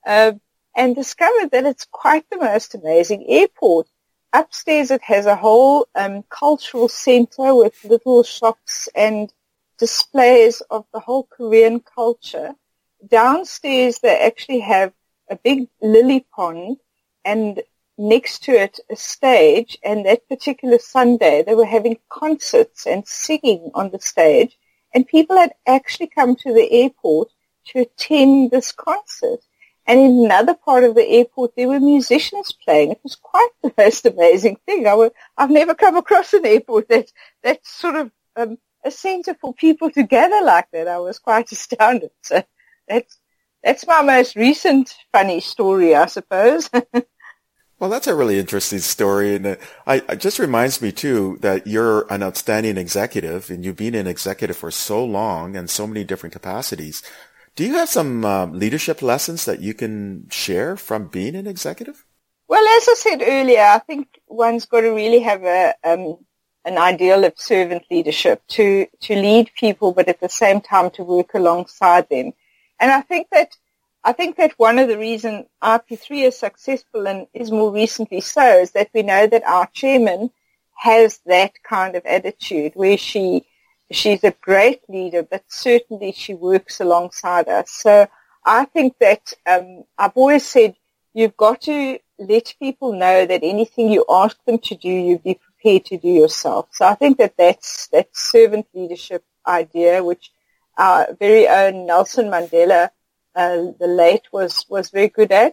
Speaker 2: and discovered that it's quite the most amazing airport. Upstairs it has a whole cultural center with little shops and displays of the whole Korean culture. Downstairs they actually have a big lily pond, and next to it a stage, and that particular Sunday they were having concerts and singing on the stage, and people had actually come to the airport to attend this concert. And in another part of the airport there were musicians playing. It was quite the most amazing thing. I've never come across an airport that's sort of a center for people to gather like that. I was quite astounded. So that's my most recent funny story, I suppose.
Speaker 1: Well, that's a really interesting story, and it just reminds me, too, that you're an outstanding executive, and you've been an executive for so long and so many different capacities. Do you have some leadership lessons that you can share from being an executive?
Speaker 2: Well, as I said earlier, I think one's got to really have an ideal of servant leadership to lead people, but at the same time to work alongside them. And I think that one of the reasons IP3 is successful and is more recently so is that we know that our chairman has that kind of attitude where she's a great leader, but certainly she works alongside us. So I think that I've always said you've got to let people know that anything you ask them to do, you be prepared to do yourself. So I think that's that servant leadership idea, which our very own Nelson Mandela, the late, was very good at.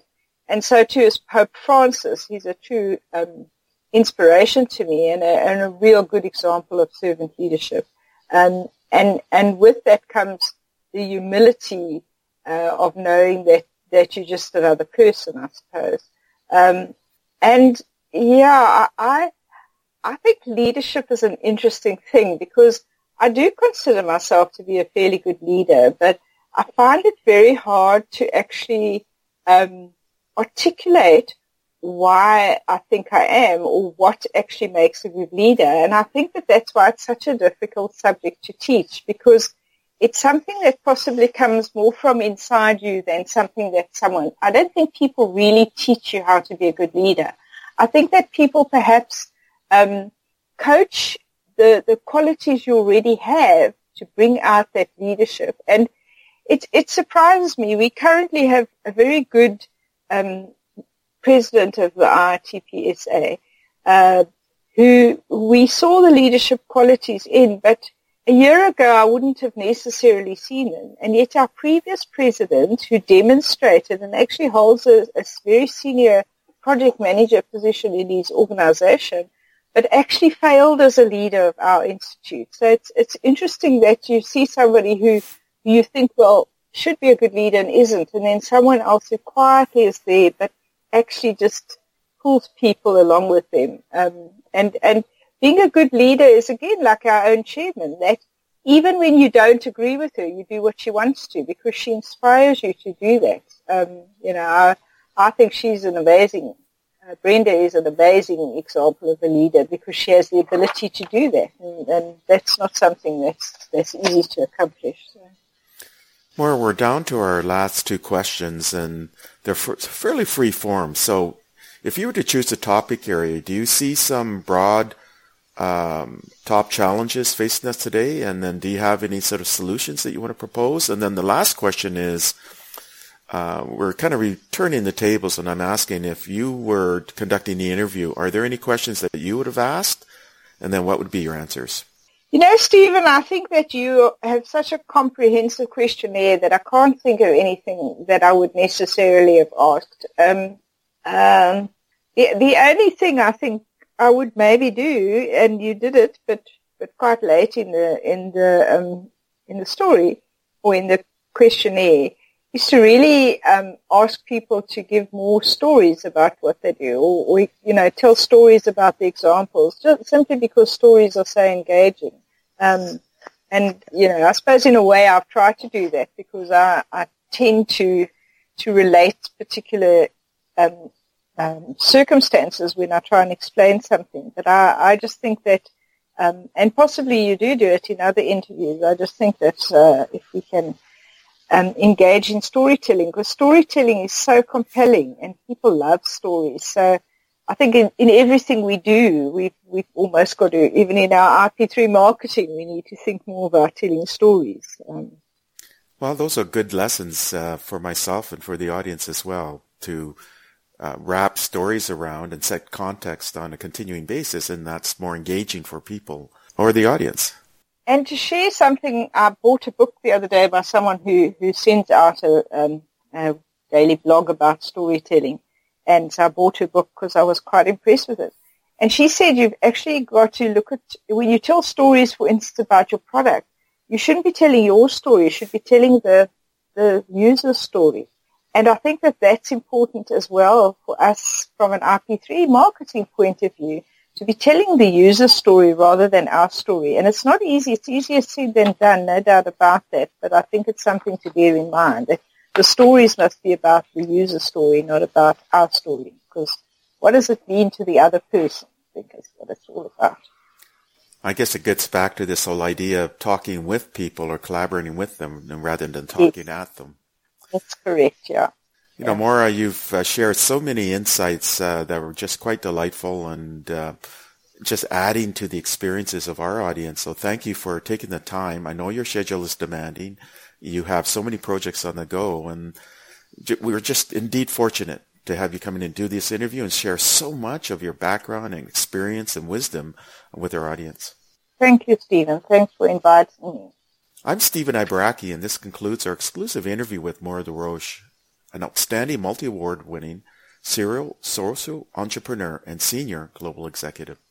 Speaker 2: and so too is Pope Francis. He's a true inspiration to me and a real good example of servant leadership. And with that comes the humility of knowing that you're just another person, I suppose. And yeah, I think leadership is an interesting thing because I do consider myself to be a fairly good leader, but I find it very hard to actually articulate why I think I am or what actually makes a good leader. And I think that that's why it's such a difficult subject to teach, because it's something that possibly comes more from inside you than something that I don't think people really teach you how to be a good leader. I think that people perhaps coach the qualities you already have to bring out that leadership. And it surprises me. We currently have a very good president of the IRTPSA who we saw the leadership qualities in, but a year ago I wouldn't have necessarily seen them. And yet our previous president, who demonstrated and actually holds a very senior project manager position in his organization, but actually failed as a leader of our institute. So it's interesting that you see somebody who you think, well, should be a good leader and isn't, and then someone else who quietly is there but actually just pulls people along with them. And being a good leader is, again, like our own chairman, that even when you don't agree with her, you do what she wants to because she inspires you to do that. I think she's an amazing, Brenda is an amazing example of a leader because she has the ability to do that. And that's not something that's easy to accomplish. So.
Speaker 1: Maura, we're down to our last two questions, and they're fairly free form. So if you were to choose a topic area, do you see some broad top challenges facing us today? And then do you have any sort of solutions that you want to propose? And then the last question is, we're kind of returning the tables, and I'm asking, if you were conducting the interview, are there any questions that you would have asked? And then what would be your answers?
Speaker 2: You know, Stephen, I think that you have such a comprehensive questionnaire that I can't think of anything that I would necessarily have asked. The only thing I think I would maybe do, and you did it, but quite late in the story or in the questionnaire, is to really ask people to give more stories about what they do, or tell stories about the examples, just simply because stories are so engaging. And I suppose in a way I've tried to do that because I tend to relate particular circumstances when I try and explain something. But I just think that, and possibly you do it in other interviews, I just think that if we can engage in storytelling, because storytelling is so compelling and people love stories. So I think in everything we do, we've almost got to, even in our IP3 marketing, we need to think more about telling stories.
Speaker 1: Well, those are good lessons for myself and for the audience as well, to wrap stories around and set context on a continuing basis, and that's more engaging for people or the audience.
Speaker 2: And to share something, I bought a book the other day by someone who sends out a daily blog about storytelling. And so I bought her book because I was quite impressed with it. And she said you've actually got to look at, when you tell stories, for instance, about your product, you shouldn't be telling your story. You should be telling the user's story. And I think that that's important as well for us from an IP3 marketing point of view, to be telling the user's story rather than our story. And it's not easy. It's easier said than done, no doubt about that. But I think it's something to bear in mind, that the stories must be about the user story, not about our story. Because what does it mean to the other person? I think is what it's all about.
Speaker 1: I guess it gets back to this whole idea of talking with people or collaborating with them rather than talking at them.
Speaker 2: That's correct, yeah.
Speaker 1: You know, Maura, you've shared so many insights that were just quite delightful and just adding to the experiences of our audience. So thank you for taking the time. I know your schedule is demanding. You have so many projects on the go, and we were just indeed fortunate to have you come in and do this interview and share so much of your background and experience and wisdom with our audience.
Speaker 2: Thank you, Stephen. Thanks for inviting me.
Speaker 1: I'm Stephen Ibaraki, and this concludes our exclusive interview with Maura DesRoches, an outstanding multi-award winning serial social entrepreneur and senior global executive.